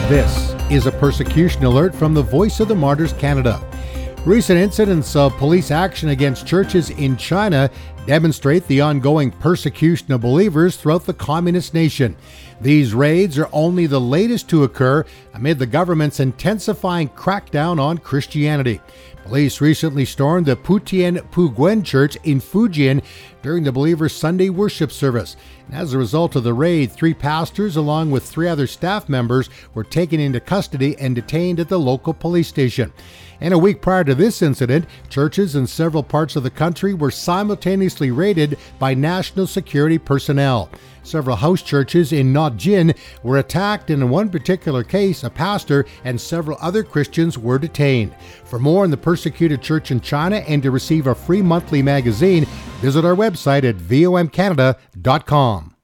This is a persecution alert from the Voice of the Martyrs Canada. Recent incidents of police action against churches in China demonstrate the ongoing persecution of believers throughout the communist nation. These raids are only the latest to occur amid the government's intensifying crackdown on Christianity. Police recently stormed the Putian Puguen Church in Fujian during the Believers' Sunday worship service. And as a result of the raid, 3 pastors along with 3 other staff members were taken into custody and detained at the local police station. And a week prior to this incident, churches in several parts of the country were simultaneously raided by national security personnel. Several house churches in Notjin were attacked, and in one particular case, a pastor and several other Christians were detained. For more on the persecuted church in China and to receive a free monthly magazine, visit our website at vomcanada.com.